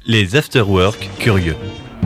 Les afterwork curieux.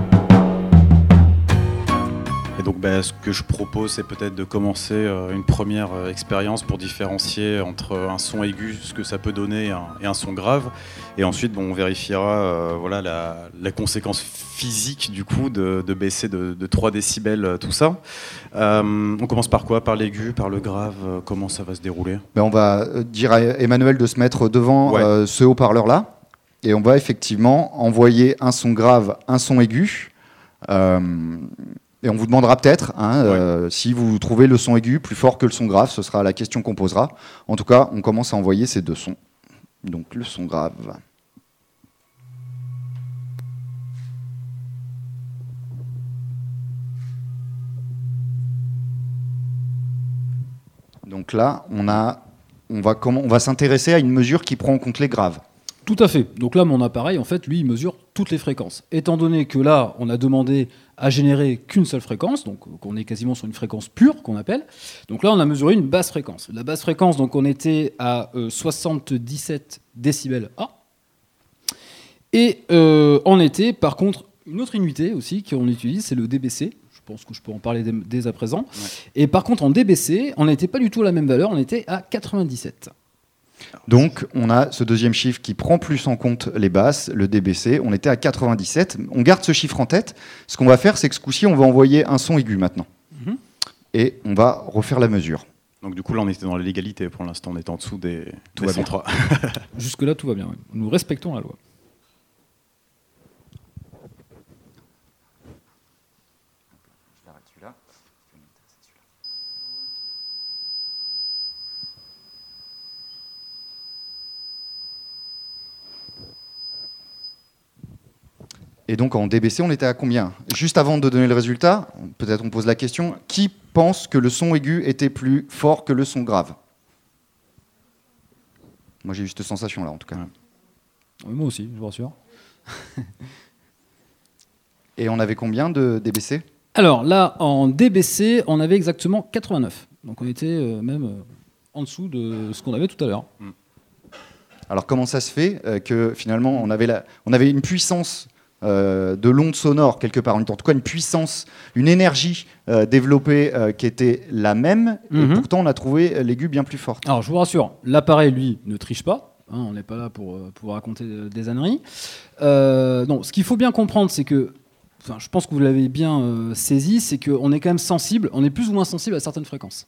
Et donc ce que je propose, c'est peut-être de commencer une première expérience pour différencier entre un son aigu, ce que ça peut donner, et un son grave. Et ensuite, on vérifiera la conséquence physique du coup de baisser de 3 décibels tout ça. On commence par quoi? Par l'aigu, par le grave? Comment ça va se dérouler? On va dire à Emmanuel de se mettre devant ce haut-parleur-là. Et on va effectivement envoyer un son grave, un son aigu. Et on vous demandera peut-être si vous trouvez le son aigu plus fort que le son grave. Ce sera la question qu'on posera. En tout cas, on commence à envoyer ces deux sons. Donc le son grave. Donc là, on va s'intéresser à une mesure qui prend en compte les graves. Tout à fait. Donc là, mon appareil, en fait, lui, il mesure toutes les fréquences. Étant donné que là, on a demandé à générer qu'une seule fréquence, donc on est quasiment sur une fréquence pure, qu'on appelle. Donc là, on a mesuré une basse fréquence. La basse fréquence, donc on était à 77 décibels A. Et on était, par contre, une autre unité aussi qu'on utilise, c'est le dBc. Je pense que je peux en parler dès à présent. Ouais. Et par contre, en dBc, on n'était pas du tout à la même valeur, on était à 97. Donc, on a ce deuxième chiffre qui prend plus en compte les basses, le dBc. On était à 97. On garde ce chiffre en tête. Ce qu'on va faire, c'est que ce coup-ci, on va envoyer un son aigu maintenant. Et on va refaire la mesure. Donc, du coup, là, on était dans la légalité. Pour l'instant, on est en dessous des 103. Jusque-là, tout va bien. Nous respectons la loi. Et donc en dBc, on était à combien? Juste avant de donner le résultat, peut-être on pose la question, qui pense que le son aigu était plus fort que le son grave? Moi j'ai eu cette sensation-là en tout cas. Oui, moi aussi, je vous rassure. Et on avait combien de dBc? Alors là, en dBc, on avait exactement 89. Donc on était même en dessous de ce qu'on avait tout à l'heure. Alors comment ça se fait que finalement on avait une puissance de l'onde sonore quelque part, en tout cas une puissance, une énergie développée qui était la même, et pourtant on a trouvé l'aigu bien plus forte. Alors je vous rassure, l'appareil lui ne triche pas, on n'est pas là pour raconter des âneries. Non, ce qu'il faut bien comprendre, c'est que, je pense que vous l'avez bien saisi, c'est qu'on est quand même sensible, on est plus ou moins sensible à certaines fréquences.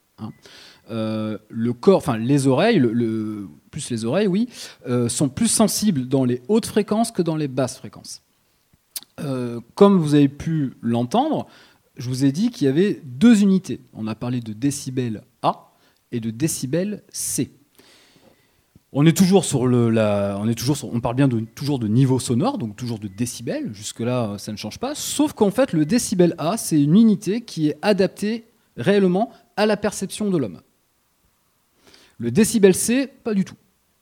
Le corps, les oreilles, plus les oreilles, oui, sont plus sensibles dans les hautes fréquences que dans les basses fréquences. Comme vous avez pu l'entendre, je vous ai dit qu'il y avait deux unités. On a parlé de décibels A et de décibels C. On est toujours sur on parle bien toujours de niveau sonore, donc toujours de décibels. Jusque-là, ça ne change pas. Sauf qu'en fait, le décibel A, c'est une unité qui est adaptée réellement à la perception de l'homme. Le décibel C, pas du tout.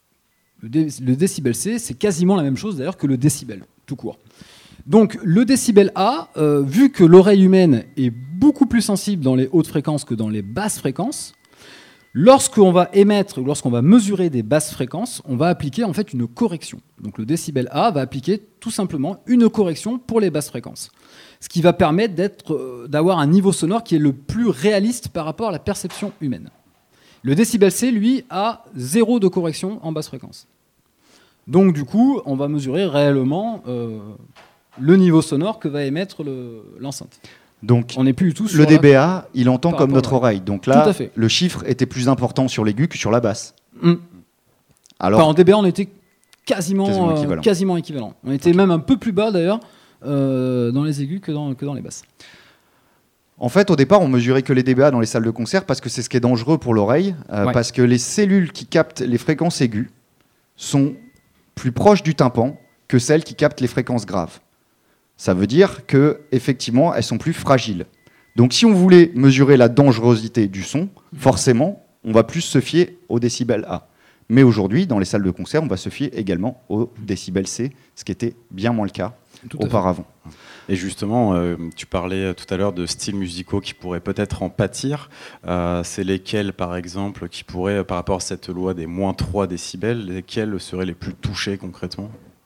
Le décibel C, c'est quasiment la même chose d'ailleurs que le décibel, tout court. Donc le décibel A, vu que l'oreille humaine est beaucoup plus sensible dans les hautes fréquences que dans les basses fréquences, lorsqu'on va mesurer des basses fréquences, on va appliquer en fait une correction. Donc le décibel A va appliquer tout simplement une correction pour les basses fréquences. Ce qui va permettre d'avoir un niveau sonore qui est le plus réaliste par rapport à la perception humaine. Le décibel C, lui, a 0 de correction en basse fréquence. Donc du coup, on va mesurer réellement le niveau sonore que va émettre l'enceinte. Donc on n'est plus du tout sur le dBA, il entend comme notre oreille. Donc là, tout le chiffre était plus important sur l'aigu que sur la basse. Alors, en dBA, on était quasiment équivalent. On était même un peu plus bas d'ailleurs dans les aigus que dans les basses. En fait, au départ, on mesurait que les dBA dans les salles de concert parce que c'est ce qui est dangereux pour l'oreille, parce que les cellules qui captent les fréquences aiguës sont plus proches du tympan que celles qui captent les fréquences graves. Ça veut dire qu'effectivement, elles sont plus fragiles. Donc si on voulait mesurer la dangerosité du son, forcément, on va plus se fier au décibel A. Mais aujourd'hui, dans les salles de concert, on va se fier également au décibel C, ce qui était bien moins le cas auparavant. Et justement, tu parlais tout à l'heure de styles musicaux qui pourraient peut-être en pâtir. C'est lesquels, par exemple, qui pourraient, par rapport à cette loi des -3 décibels, lesquels seraient les plus touchés concrètement ?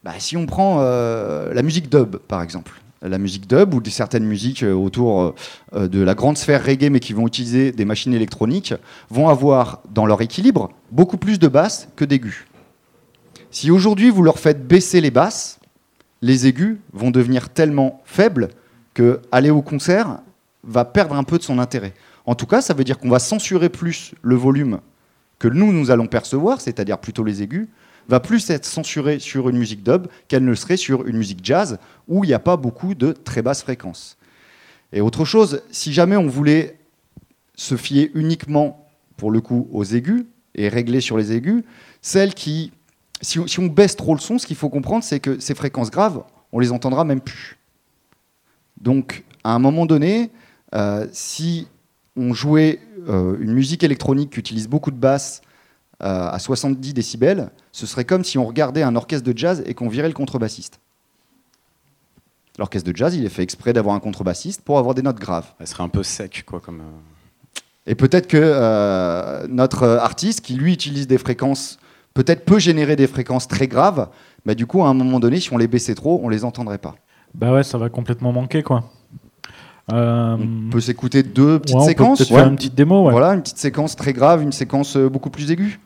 Si on prend la musique dub, par exemple, la musique dub ou certaines musiques autour de la grande sphère reggae, mais qui vont utiliser des machines électroniques, vont avoir dans leur équilibre beaucoup plus de basses que d'aigus. Si aujourd'hui vous leur faites baisser les basses, les aigus vont devenir tellement faibles que aller au concert va perdre un peu de son intérêt. En tout cas, ça veut dire qu'on va censurer plus le volume que nous allons percevoir, c'est-à-dire plutôt les aigus, va plus être censuré sur une musique dub qu'elle ne serait sur une musique jazz où il n'y a pas beaucoup de très basses fréquences. Et autre chose, si jamais on voulait se fier uniquement, pour le coup, aux aigus et régler sur les aigus, celles qui, si on baisse trop le son, ce qu'il faut comprendre, c'est que ces fréquences graves, on les entendra même plus. Donc, à un moment donné, si on jouait une musique électronique qui utilise beaucoup de basses à 70 décibels, ce serait comme si on regardait un orchestre de jazz et qu'on virait le contrebassiste. L'orchestre de jazz, il est fait exprès d'avoir un contrebassiste pour avoir des notes graves. Elle serait un peu sec, quoi, comme... Et peut-être que notre artiste, qui lui utilise des fréquences, peut-être peut générer des fréquences très graves, mais du coup, à un moment donné, si on les baissait trop, on les entendrait pas. Bah ouais, ça va complètement manquer, quoi. On peut s'écouter deux petites séquences. On peut peut-être faire une petite démo. Ouais. Voilà, une petite séquence très grave, une séquence beaucoup plus aiguë.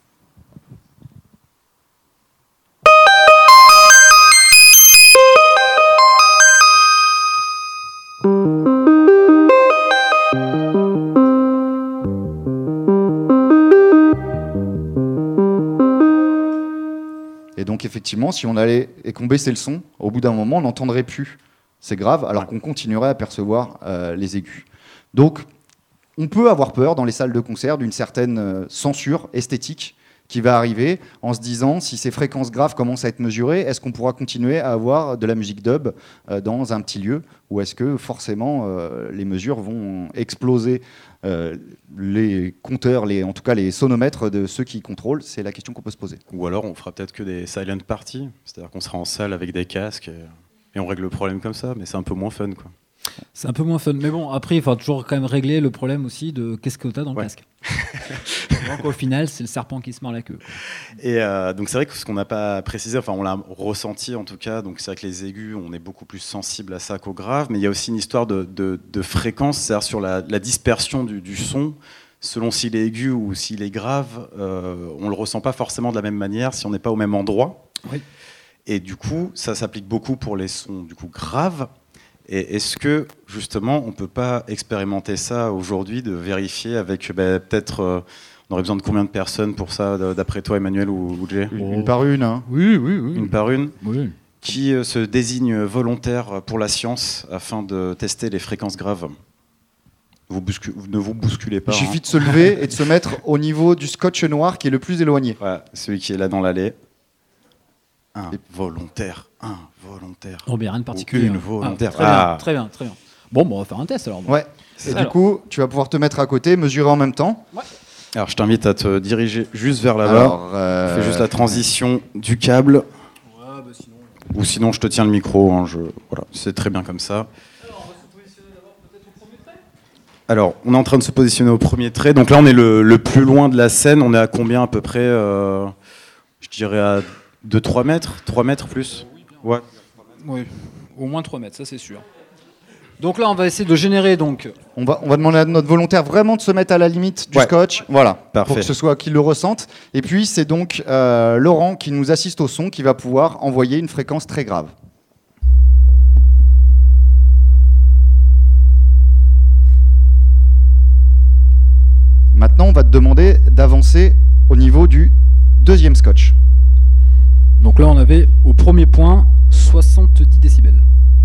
Et donc effectivement, si on allait et qu'on baissait le son, au bout d'un moment, on n'entendrait plus. C'est grave, alors qu'on continuerait à percevoir les aigus. Donc, on peut avoir peur dans les salles de concert d'une certaine censure esthétique qui va arriver en se disant, si ces fréquences graves commencent à être mesurées, est-ce qu'on pourra continuer à avoir de la musique dub dans un petit lieu, ou est-ce que forcément les mesures vont exploser les compteurs, en tout cas les sonomètres de ceux qui contrôlent? C'est la question qu'on peut se poser. Ou alors on fera peut-être que des silent parties, c'est-à-dire qu'on sera en salle avec des casques et on règle le problème comme ça, mais c'est un peu moins fun, quoi. C'est un peu moins fun, mais bon, après il faut toujours quand même régler le problème aussi de qu'est-ce que tu as dans le casque. Donc au final, c'est le serpent qui se mord la queue, quoi. Et donc c'est vrai que ce qu'on n'a pas précisé, enfin on l'a ressenti en tout cas, donc c'est vrai que les aigus, on est beaucoup plus sensible à ça qu'aux graves, mais il y a aussi une histoire de fréquence, c'est-à-dire sur la dispersion du son, selon s'il est aigu ou s'il est grave, on ne le ressent pas forcément de la même manière si on n'est pas au même endroit. Oui. Et du coup, ça s'applique beaucoup pour les sons du coup graves. Et est-ce que, justement, on ne peut pas expérimenter ça aujourd'hui, de vérifier avec, peut-être, on aurait besoin de combien de personnes pour ça, d'après toi, Emmanuel ou Jay ? Une par une, hein. Oui. Une par une ? Oui. Qui se désigne volontaire pour la science afin de tester les fréquences graves ? Ne vous bousculez pas. Il suffit de se lever et de se mettre au niveau du scotch noir qui est le plus éloigné. Voilà, celui qui est là dans l'allée. Involontaire. Oh, bien, rien de particulier. Une volontaire. Très bien. Bon, on va faire un test alors. Ouais. Et du coup, tu vas pouvoir te mettre à côté, mesurer en même temps. Ouais. Alors, je t'invite à te diriger juste vers là-bas. Fais juste la transition du câble. Ouais, sinon... Ou sinon, je te tiens le micro. Hein, voilà, c'est très bien comme ça. Alors, on va se positionner d'abord peut-être au premier trait. Alors, on est en train de se positionner au premier trait. Donc là, on est le plus loin de la scène. On est à combien à peu près Je dirais à 2-3 mètres 3 mètres plus. Ouais. Oui, au moins 3 mètres, ça c'est sûr. Donc là, on va essayer de générer donc... On va demander à notre volontaire vraiment de se mettre à la limite du scotch, voilà, parfait. Pour que ce soit qu'il le ressente. Et puis, c'est donc Laurent qui nous assiste au son qui va pouvoir envoyer une fréquence très grave. Maintenant, on va te demander d'avancer au niveau du deuxième scotch. Donc là, on avait au premier point 70 décibels.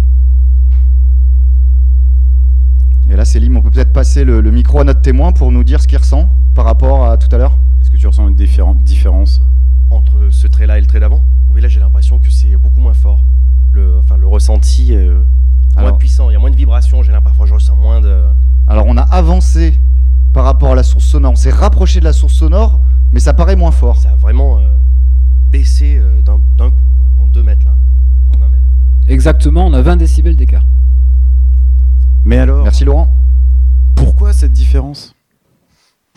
Et là, Célim, on peut peut-être passer le micro à notre témoin pour nous dire ce qu'il ressent par rapport à tout à l'heure. Est-ce que tu ressens une différence entre ce trait-là et le trait d'avant? Oui, là, j'ai l'impression que c'est beaucoup moins fort. Le ressenti moins puissant. Il y a moins de vibrations. J'ai l'impression que je ressens moins de... Alors, on a avancé par rapport à la source sonore. On s'est rapproché de la source sonore, mais ça paraît moins fort. Ça a vraiment baissé d'un coup, en 2 mètres, là. En 1 mètre. Exactement, on a 20 décibels d'écart. Mais alors, merci Laurent. Pourquoi cette différence ?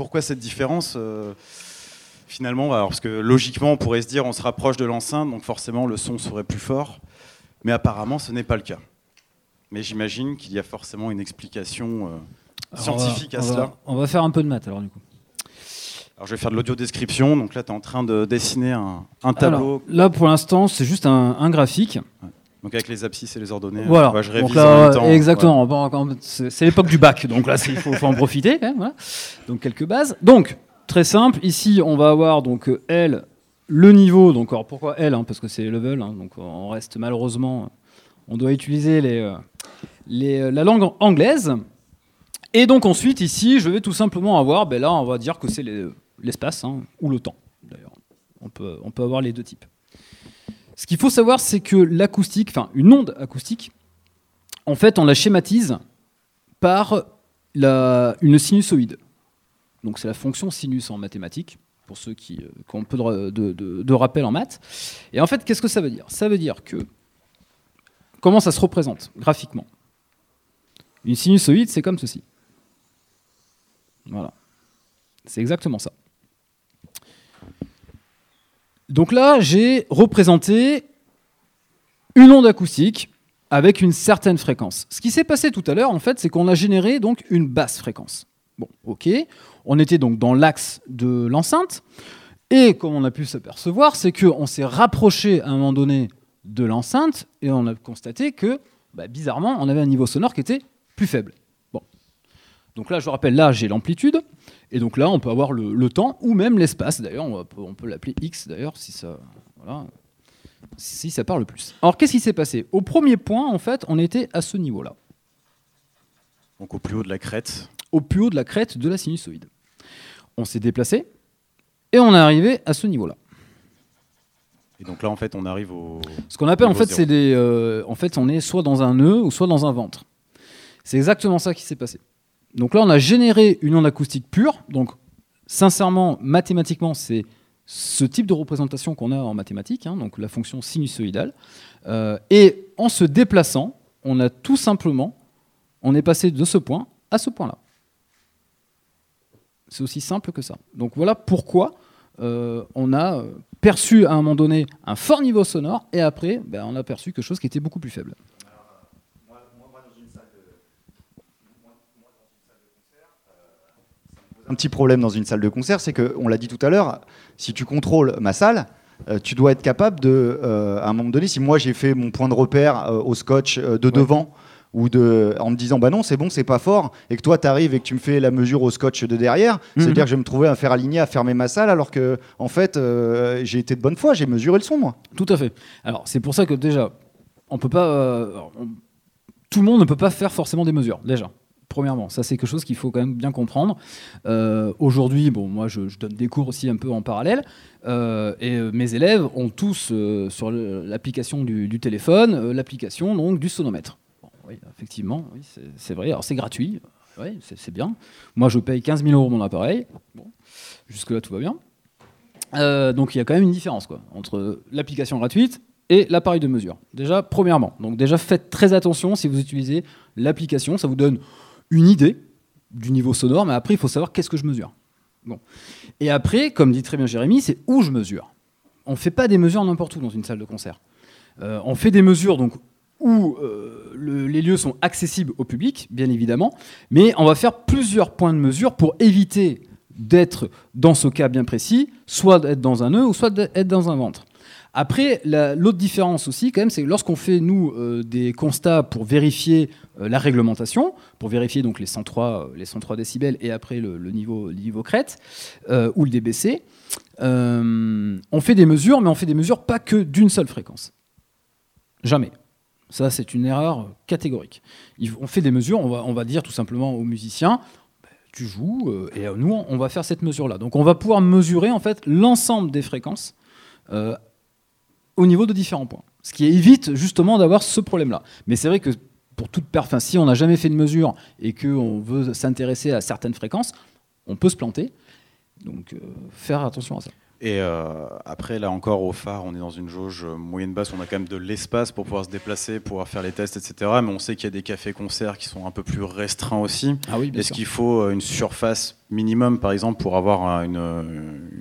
Pourquoi cette différence finalement, alors, parce que logiquement, on pourrait se dire on se rapproche de l'enceinte, donc forcément le son serait plus fort. Mais apparemment, ce n'est pas le cas. Mais j'imagine qu'il y a forcément une explication scientifique à cela. On va faire un peu de maths alors du coup. Alors je vais faire de l'audio-description. Donc là, tu es en train de dessiner un tableau. Alors, là, pour l'instant, c'est juste un graphique. Ouais. Donc avec les abscisses et les ordonnées, voilà. Je révise donc là, en même temps. exactement. Ouais. C'est l'époque du bac, donc là, il faut en profiter. Quand même, voilà. Donc quelques bases. Donc très simple. Ici, on va avoir donc L, le niveau. Donc alors, pourquoi L parce que c'est level. Donc on reste malheureusement, on doit utiliser la langue anglaise. Et donc ensuite, ici, je vais tout simplement avoir, là, on va dire que c'est l'espace ou le temps. D'ailleurs, on peut avoir les deux types. Ce qu'il faut savoir, c'est que l'acoustique, enfin une onde acoustique, en fait, on la schématise par une sinusoïde. Donc c'est la fonction sinus en mathématiques, pour ceux qui ont un peu de rappel en maths. Et en fait, qu'est-ce que ça veut dire ? Ça veut dire que, comment ça se représente graphiquement ? Une sinusoïde, c'est comme ceci. Voilà. C'est exactement ça. Donc là, j'ai représenté une onde acoustique avec une certaine fréquence. Ce qui s'est passé tout à l'heure, en fait, c'est qu'on a généré donc une basse fréquence. Bon, ok. On était donc dans l'axe de l'enceinte. Et comme on a pu s'apercevoir, c'est qu'on s'est rapproché à un moment donné de l'enceinte et on a constaté que, bizarrement, on avait un niveau sonore qui était plus faible. Bon. Donc là, je rappelle, là, j'ai l'amplitude. Et donc là, on peut avoir le temps ou même l'espace. D'ailleurs, on peut l'appeler X, d'ailleurs, si ça parle plus. Alors, qu'est-ce qui s'est passé ? Au premier point, en fait, on était à ce niveau-là. Donc au plus haut de la crête. Au plus haut de la crête de la sinusoïde. On s'est déplacé et on est arrivé à ce niveau-là. Et donc là, en fait, on arrive au... Ce qu'on appelle, en fait, c'est en fait, on est soit dans un nœud ou soit dans un ventre. C'est exactement ça qui s'est passé. Donc là, on a généré une onde acoustique pure. Donc, sincèrement, mathématiquement, c'est ce type de représentation qu'on a en mathématiques, donc la fonction sinusoïdale. Et en se déplaçant, on est passé de ce point à ce point-là. C'est aussi simple que ça. Donc voilà pourquoi on a perçu à un moment donné un fort niveau sonore et après, on a perçu quelque chose qui était beaucoup plus faible. Un petit problème dans une salle de concert, c'est qu'on l'a dit tout à l'heure, si tu contrôles ma salle, tu dois être capable de, à un moment donné, si moi j'ai fait mon point de repère au scotch devant, ou en me disant non, c'est bon, c'est pas fort, et que toi tu arrives et que tu me fais la mesure au scotch de derrière, c'est-à-dire que je vais me trouver à faire aligner, à fermer ma salle, alors que en fait j'ai été de bonne foi, j'ai mesuré le son moi. Tout à fait. Alors c'est pour ça que déjà, on peut pas, tout le monde ne peut pas faire forcément des mesures déjà. Premièrement, ça c'est quelque chose qu'il faut quand même bien comprendre. Aujourd'hui, moi je donne des cours aussi un peu en parallèle, et mes élèves ont tous sur l'application du téléphone, l'application donc du sonomètre. Bon, oui, effectivement, oui, c'est vrai. Alors c'est gratuit, oui, c'est bien. Moi je paye 15 000 € mon appareil. Bon, jusque là tout va bien. Donc il y a quand même une différence entre l'application gratuite et l'appareil de mesure. Déjà, premièrement, donc déjà faites très attention si vous utilisez l'application, ça vous donne une idée du niveau sonore, mais après, il faut savoir qu'est-ce que je mesure. Bon. Et après, comme dit très bien Jérémy, c'est où je mesure. On ne fait pas des mesures n'importe où dans une salle de concert. On fait des mesures donc, où les lieux sont accessibles au public, bien évidemment, mais on va faire plusieurs points de mesure pour éviter d'être, dans ce cas bien précis, soit d'être dans un nœud ou soit d'être dans un ventre. Après, l'autre différence aussi, quand même, c'est que lorsqu'on fait, nous, des constats pour vérifier la réglementation, pour vérifier donc les 103 décibels et après le niveau crête ou le DBC, on fait des mesures, mais on fait des mesures pas que d'une seule fréquence. Jamais. Ça, c'est une erreur catégorique. On fait des mesures, on va dire tout simplement aux musiciens, tu joues, et nous, on va faire cette mesure-là. Donc, on va pouvoir mesurer, en fait, l'ensemble des fréquences au niveau de différents points. Ce qui évite justement d'avoir ce problème-là. Mais c'est vrai que pour toute si on n'a jamais fait de mesure et qu'on veut s'intéresser à certaines fréquences, on peut se planter. Donc faire attention à ça. Et après, là encore, au phare, on est dans une jauge moyenne-basse, on a quand même de l'espace pour pouvoir se déplacer, pouvoir faire les tests, etc. Mais on sait qu'il y a des cafés-concerts qui sont un peu plus restreints aussi. Ah oui, bien Est-ce sûr. qu'il faut une surface minimum, par exemple, pour avoir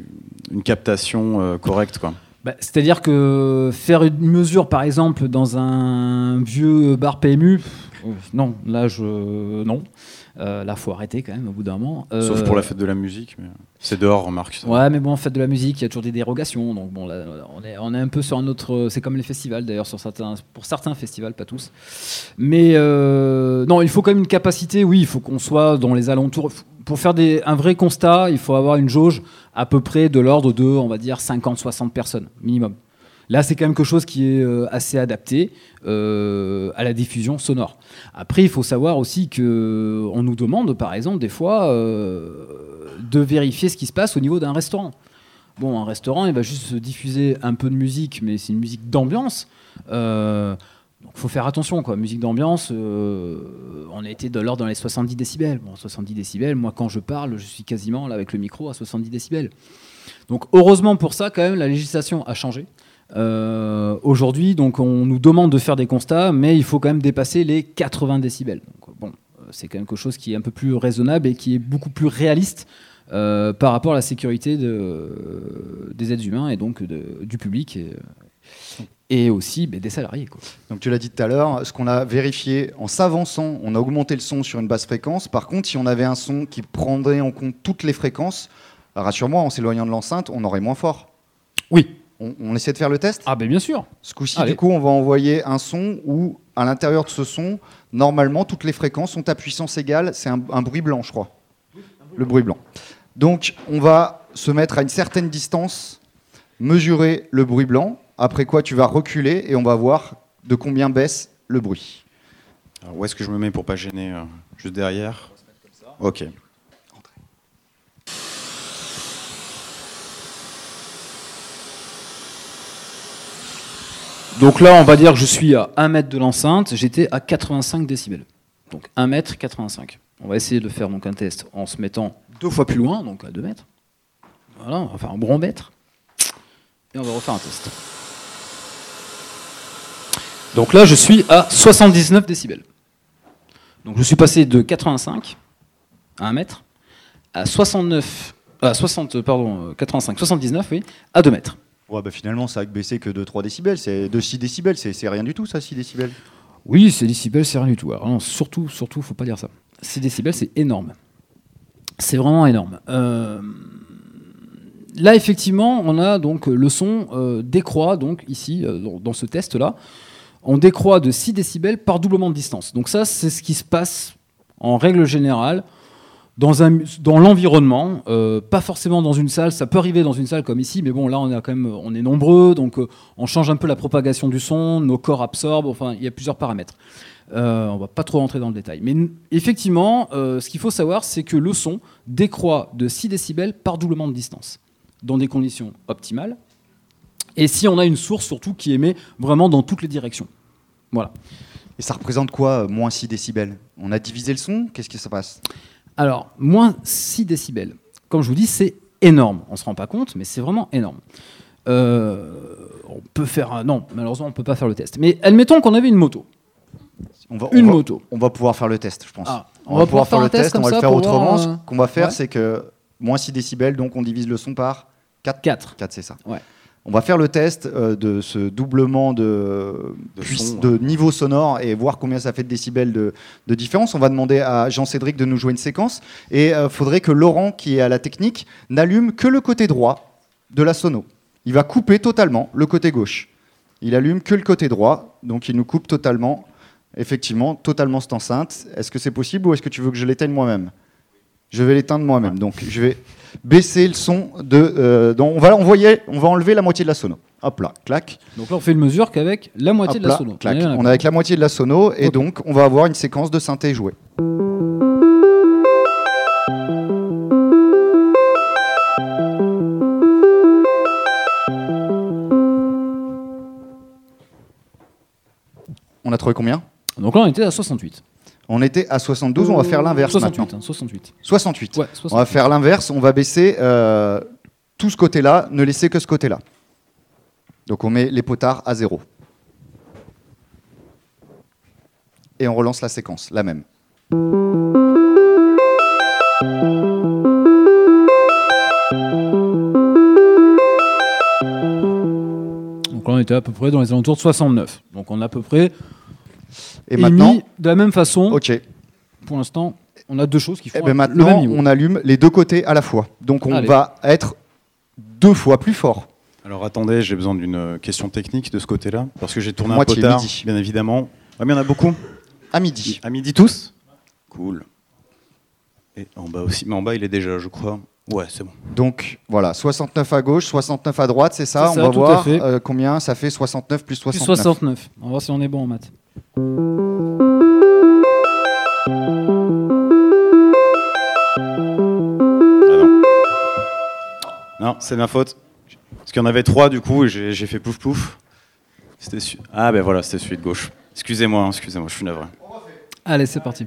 une captation correcte, quoi. C'est-à-dire que faire une mesure, par exemple, dans un vieux bar PMU, non, là, non. Là, faut arrêter quand même au bout d'un moment. Sauf pour la fête de la musique, mais c'est dehors, remarque. Ça. Ouais, mais bon, fête de la musique, il y a toujours des dérogations. Donc bon, là, on est un peu sur un autre. C'est comme les festivals d'ailleurs, pour certains festivals, pas tous. Mais non, il faut quand même une capacité. Oui, il faut qu'on soit dans les alentours. Pour faire un vrai constat, il faut avoir une jauge à peu près de l'ordre de, on va dire, 50-60 personnes minimum. Là, c'est quand même quelque chose qui est assez adapté à la diffusion sonore. Après, il faut savoir aussi qu'on nous demande, par exemple, des fois, de vérifier ce qui se passe au niveau d'un restaurant. Bon, un restaurant, il va juste diffuser un peu de musique, mais c'est une musique d'ambiance. Donc, il faut faire attention, quoi. Musique d'ambiance, on a été de l'ordre dans les 70 décibels. Bon, 70 décibels, moi, quand je parle, je suis quasiment là avec le micro à 70 décibels. Donc, heureusement pour ça, quand même, la législation a changé. Aujourd'hui, donc, on nous demande de faire des constats, mais il faut quand même dépasser les 80 décibels. Donc, bon, c'est quand même quelque chose qui est un peu plus raisonnable et qui est beaucoup plus réaliste par rapport à la sécurité des êtres humains et donc du public et aussi des salariés, quoi. Donc tu l'as dit tout à l'heure, ce qu'on a vérifié en s'avançant, on a augmenté le son sur une basse fréquence. Par contre, si on avait un son qui prendrait en compte toutes les fréquences, rassure-moi, en s'éloignant de l'enceinte, on aurait moins fort. Oui. On essaie de faire le test ? Ah ben bien sûr. Ce coup-ci, du coup, on va envoyer un son où, à l'intérieur de ce son, normalement, toutes les fréquences sont à puissance égale. C'est un bruit blanc, je crois. Le bruit blanc. Donc, on va se mettre à une certaine distance, mesurer le bruit blanc, après quoi tu vas reculer et on va voir de combien baisse le bruit. Alors, où est-ce que je me mets pour pas gêner juste derrière ? On va se mettre comme ça. Ok. Donc là, on va dire que je suis à 1 mètre de l'enceinte, j'étais à 85 décibels. Donc 1 mètre, 85. On va essayer de faire donc un test en se mettant 2 fois plus loin, donc à 2 mètres. Voilà, on va faire un bromètre. Et on va refaire un test. Donc là, je suis à 79 décibels. Donc je suis passé de 85 à 1 mètre à 85, 79, oui, à 2 mètres. Ouais, finalement, ça a baissé que de 3 décibels. C'est de 6 décibels. C'est rien du tout, ça, 6 décibels. Oui, 6 décibels, c'est rien du tout. Alors, non, surtout, faut pas dire ça. 6 décibels, c'est énorme. C'est vraiment énorme. Là, effectivement, on a donc le son décroît, donc ici, dans ce test-là. On décroît de 6 décibels par doublement de distance. Donc ça, c'est ce qui se passe, en règle générale, dans l'environnement, pas forcément dans une salle. Ça peut arriver dans une salle comme ici, mais bon, là, on est nombreux, donc on change un peu la propagation du son, nos corps absorbent, enfin, il y a plusieurs paramètres. On va pas trop rentrer dans le détail. Mais effectivement, ce qu'il faut savoir, c'est que le son décroît de 6 décibels par doublement de distance, dans des conditions optimales. Et si on a une source, surtout, qui émet vraiment dans toutes les directions. Voilà. Et ça représente quoi, moins 6 décibels ? On a divisé le son ? Qu'est-ce qui se passe ? Alors, moins 6 décibels. Comme je vous dis, c'est énorme. On ne se rend pas compte, mais c'est vraiment énorme. On peut faire... Non, malheureusement, on ne peut pas faire le test. Mais admettons qu'on avait une moto. Moto. On va pouvoir faire le test, je pense. On va pouvoir faire le test, on va le faire autrement. Ce qu'on va faire, ouais. c'est que moins 6 décibels, donc on divise le son par 4. 4, c'est ça. Ouais. On va faire le test de ce doublement de niveau sonore et voir combien ça fait de décibels de différence. On va demander à Jean-Cédric de nous jouer une séquence. Et il faudrait que Laurent, qui est à la technique, n'allume que le côté droit de la sono. Il va couper totalement le côté gauche. Il allume que le côté droit, donc il nous coupe totalement, effectivement, totalement cette enceinte. Est-ce que c'est possible ou est-ce que tu veux que je l'éteigne moi-même ? Je vais l'éteindre moi-même. Donc je vais baisser le son on va enlever la moitié de la sono. Hop là, clac. Donc là, on fait une mesure qu'avec la moitié de la sono. Clac. On est avec la moitié de la sono et donc on va avoir une séquence de synthé jouée. On a trouvé combien ? Donc là, on était à 68. On était à 72, on va faire l'inverse 68, maintenant. 68. 68. Ouais, 68. On va faire l'inverse, on va baisser tout ce côté-là, ne laisser que ce côté-là. Donc on met les potards à 0. Et on relance la séquence, la même. était à peu près dans les alentours de 69. Donc on a à peu près Et maintenant, émis de la même façon. ok. Pour l'instant, on a deux choses qui font Et ben le maintenant, même niveau. on allume les deux côtés à la fois. Donc on Allez. va être 2 fois plus fort. Alors attendez, j'ai besoin d'une question technique de ce côté-là, parce que j'ai tourné Moitié, un peu tard, midi. bien évidemment. Ah, mais il y en a beaucoup. À midi. À midi tous. Cool. Et en bas aussi, mais en bas il est déjà, je crois. Ouais, c'est bon. Donc voilà, 69 à gauche, 69 à droite, c'est ça. C'est On ça, va tout à voir fait. combien ça fait 69 plus Plus 69. 69. On va voir si on est bon en maths. Non, c'est ma faute. Parce qu'il y en avait 3 du coup, et j'ai fait plouf plouf. Ah ben voilà, c'était celui de gauche. Excusez-moi, je suis navré. Allez, c'est parti.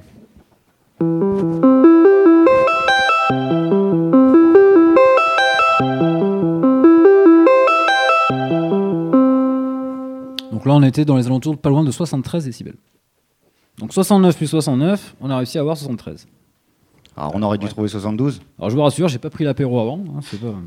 Donc là, on était dans les alentours de pas loin de 73 décibels. Donc 69 plus 69, on a réussi à avoir 73. Alors on aurait dû trouver 72. Alors je vous rassure, j'ai pas pris l'apéro avant. Hein, c'est pas...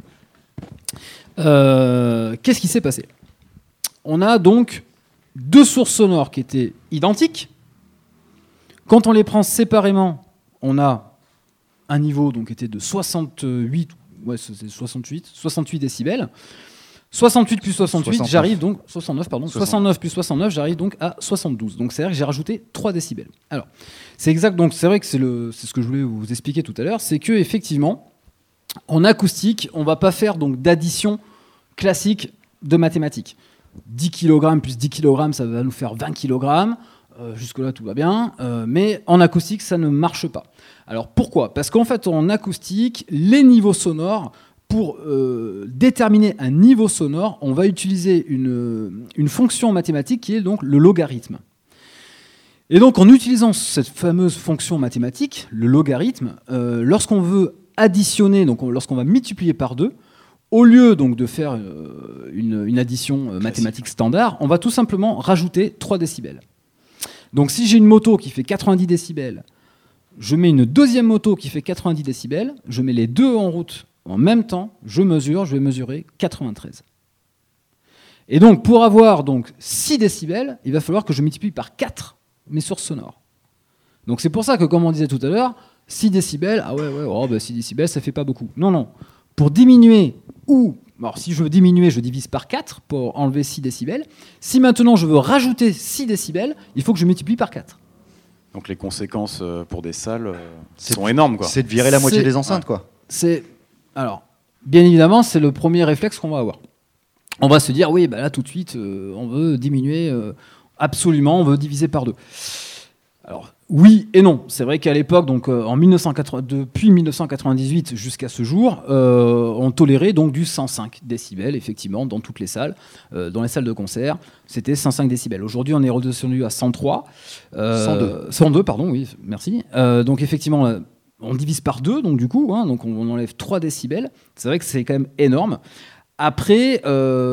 Qu'est-ce qui s'est passé? On a donc deux sources sonores qui étaient identiques. Quand on les prend séparément, on a un niveau donc, qui était de 68, ouais, c'est 68 décibels. 68 plus 68, 69. j'arrive donc 69 pardon, 60. 69 plus 69, j'arrive donc à 72. Donc c'est-à-dire que j'ai rajouté 3 décibels. Alors, c'est exact, donc c'est vrai que c'est ce que je voulais vous expliquer tout à l'heure, c'est que effectivement en acoustique, on va pas faire donc d'addition classique de mathématiques. 10 kg plus 10 kg, ça va nous faire 20 kg. Jusque-là, tout va bien. Mais en acoustique, ça ne marche pas. Alors pourquoi? Parce qu'en fait, en acoustique, les niveaux sonores, pour déterminer un niveau sonore, on va utiliser une fonction mathématique qui est donc le logarithme. Et donc, en utilisant cette fameuse fonction mathématique, le logarithme, lorsqu'on veut additionner, donc lorsqu'on va multiplier par 2, au lieu donc de faire une addition mathématique standard, on va tout simplement rajouter 3 décibels. Donc si j'ai une moto qui fait 90 décibels, je mets une deuxième moto qui fait 90 décibels, je mets les deux en route en même temps, je vais mesurer 93. Et donc pour avoir donc 6 décibels, il va falloir que je multiplie par 4 mes sources sonores. Donc c'est pour ça que, comme on disait tout à l'heure, 6 décibels, ah ouais, 6 décibels, ça fait pas beaucoup. Non. Pour diminuer alors si je veux diminuer, je divise par 4 pour enlever 6 décibels. Si maintenant je veux rajouter 6 décibels, il faut que je multiplie par 4. Donc les conséquences pour des salles sont énormes, quoi. C'est de virer la moitié des enceintes, quoi. Alors, bien évidemment, c'est le premier réflexe qu'on va avoir. On va se dire, oui, bah là tout de suite, on veut diminuer absolument, on veut diviser par 2. Alors, oui et non. C'est vrai qu'à l'époque, donc depuis 1998 jusqu'à ce jour, on tolérait donc du 105 décibels, effectivement, dans toutes les salles. Dans les salles de concert, c'était 105 décibels. Aujourd'hui, on est redescendu à 103. 102, pardon, oui, merci. Donc, effectivement, on divise par 2, donc du coup, hein, donc on enlève 3 décibels. C'est vrai que c'est quand même énorme. Après,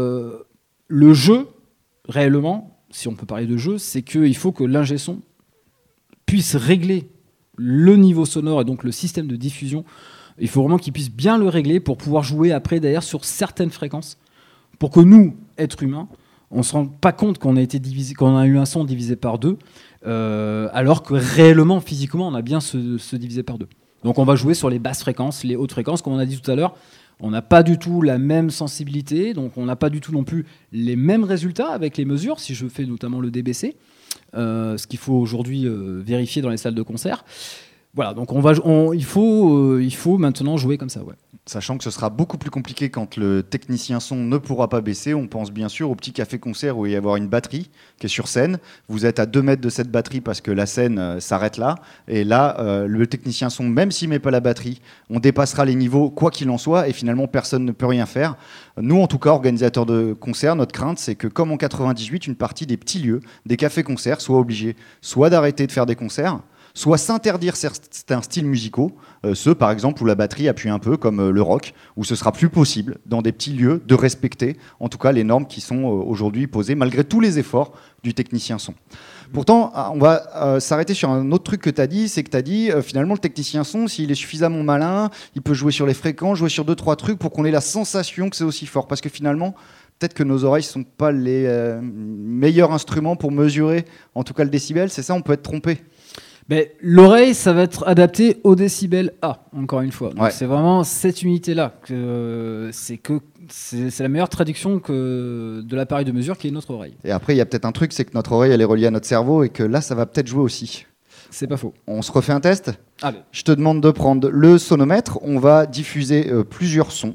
le jeu, réellement, si on peut parler de jeu, c'est qu'il faut que l'ingé son puisse régler le niveau sonore et donc le système de diffusion. Il faut vraiment qu'il puisse bien le régler pour pouvoir jouer après d'ailleurs sur certaines fréquences, pour que nous, êtres humains, on ne se rende pas compte qu'on a eu un son divisé par 2, alors que réellement, physiquement, on a bien se divisé par 2. Donc on va jouer sur les basses fréquences, les hautes fréquences, comme on a dit tout à l'heure. On n'a pas du tout la même sensibilité, donc on n'a pas du tout non plus les mêmes résultats avec les mesures, si je fais notamment le DBC. Ce qu'il faut aujourd'hui vérifier dans les salles de concert. Voilà, donc il faut maintenant jouer comme ça. Ouais. Sachant que ce sera beaucoup plus compliqué quand le technicien son ne pourra pas baisser. On pense bien sûr au petit café-concert où il va y avoir une batterie qui est sur scène. Vous êtes à 2 mètres de cette batterie parce que la scène s'arrête là. Et là, le technicien son, même s'il ne met pas la batterie, on dépassera les niveaux quoi qu'il en soit et finalement personne ne peut rien faire. Nous, en tout cas, organisateurs de concerts, notre crainte, c'est que comme en 98, une partie des petits lieux, des cafés-concerts, soient obligés soit d'arrêter de faire des concerts, soit s'interdire certains styles musicaux, ceux par exemple où la batterie appuie un peu, comme le rock, où ce sera plus possible, dans des petits lieux, de respecter en tout cas les normes qui sont aujourd'hui posées, malgré tous les efforts du technicien son. Pourtant, on va s'arrêter sur un autre truc que tu as dit, c'est que tu as dit, finalement, le technicien son, s'il est suffisamment malin, il peut jouer sur les fréquences, jouer sur 2-3 trucs pour qu'on ait la sensation que c'est aussi fort. Parce que finalement, peut-être que nos oreilles ne sont pas les meilleurs instruments pour mesurer, en tout cas le décibel, c'est ça, on peut être trompé. Mais l'oreille, ça va être adapté au décibel A, encore une fois. Donc Ouais. c'est vraiment cette unité-là. C'est la meilleure traduction que de l'appareil de mesure qui est notre oreille. Et après, il y a peut-être un truc, c'est que notre oreille, elle est reliée à notre cerveau et que là, ça va peut-être jouer aussi. C'est pas faux. On se refait un test ? Allez. Je te demande de prendre le sonomètre. On va diffuser plusieurs sons.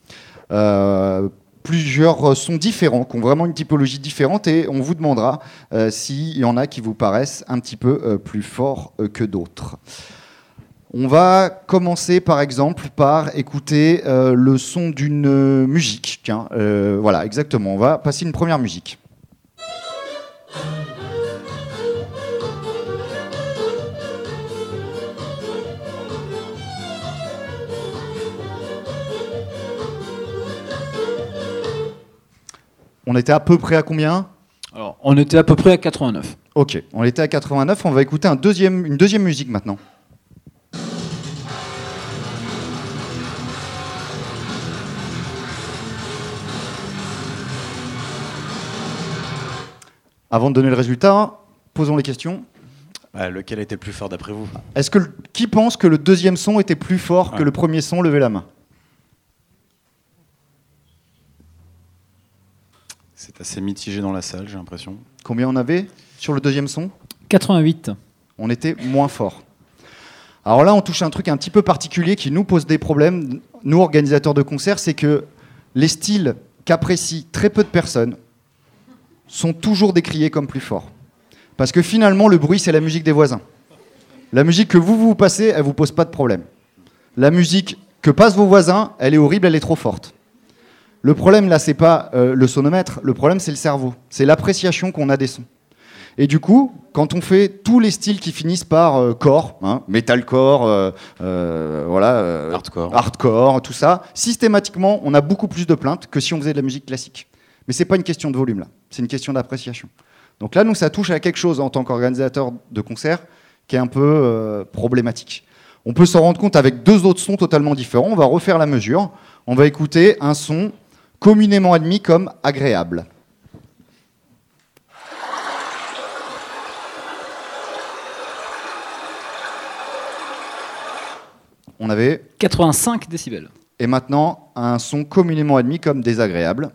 Plusieurs sons différents, qui ont vraiment une typologie différente, et on vous demandera s'il y en a qui vous paraissent un petit peu plus forts que d'autres. On va commencer par exemple par écouter le son d'une musique. Tiens, voilà, exactement. On va passer une première musique. On était à peu près à combien ? Alors, on était à peu près à 89. Ok, on était à 89, on va écouter une deuxième musique maintenant. Avant de donner le résultat, posons les questions. Lequel était le plus fort d'après vous ? Qui pense que le deuxième son était plus fort que le premier son ? Levez la main. C'est assez mitigé dans la salle, j'ai l'impression. Combien on avait sur le deuxième son ? 88. On était moins fort. Alors là, on touche à un truc un petit peu particulier qui nous pose des problèmes, nous organisateurs de concerts, c'est que les styles qu'apprécient très peu de personnes sont toujours décriés comme plus forts. Parce que finalement, le bruit, c'est la musique des voisins. La musique que vous passez, elle vous pose pas de problème. La musique que passent vos voisins, elle est horrible, elle est trop forte. Le problème, là, c'est pas le sonomètre, le problème, c'est le cerveau. C'est l'appréciation qu'on a des sons. Et du coup, quand on fait tous les styles qui finissent par core, metalcore, hardcore, tout ça, systématiquement, on a beaucoup plus de plaintes que si on faisait de la musique classique. Mais c'est pas une question de volume, là. C'est une question d'appréciation. Donc là, nous, ça touche à quelque chose en tant qu'organisateur de concert qui est un peu problématique. On peut s'en rendre compte avec deux autres sons totalement différents. On va refaire la mesure. On va écouter un son communément admis comme agréable. On avait 85 décibels. Et maintenant, un son communément admis comme désagréable.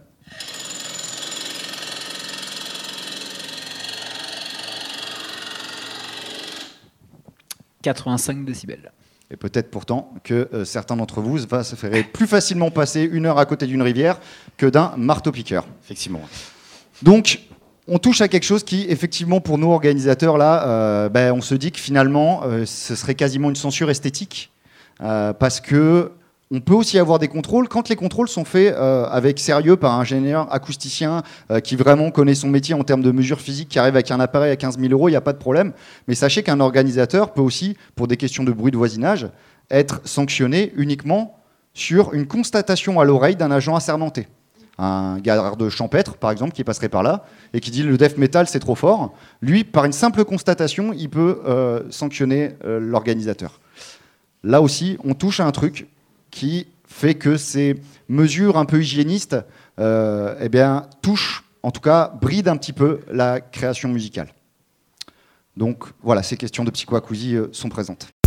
« 85 décibels. Et peut-être pourtant que certains d'entre vous se feraient plus facilement passer 1 heure à côté d'une rivière que d'un marteau-piqueur. Effectivement. Donc, on touche à quelque chose qui, effectivement, pour nous organisateurs, là, on se dit que finalement, ce serait quasiment une censure esthétique. Parce que on peut aussi avoir des contrôles. Quand les contrôles sont faits avec sérieux par un ingénieur acousticien qui vraiment connaît son métier en termes de mesures physiques, qui arrive avec un appareil à 15 000 €, il n'y a pas de problème. Mais sachez qu'un organisateur peut aussi, pour des questions de bruit de voisinage, être sanctionné uniquement sur une constatation à l'oreille d'un agent assermenté. Un garde champêtre, par exemple, qui passerait par là et qui dit le death metal c'est trop fort. Lui, par une simple constatation, il peut sanctionner l'organisateur. Là aussi, on touche à un truc qui fait que ces mesures un peu hygiénistes touchent, en tout cas, brident un petit peu la création musicale. Donc voilà, ces questions de psychoacousie sont présentes.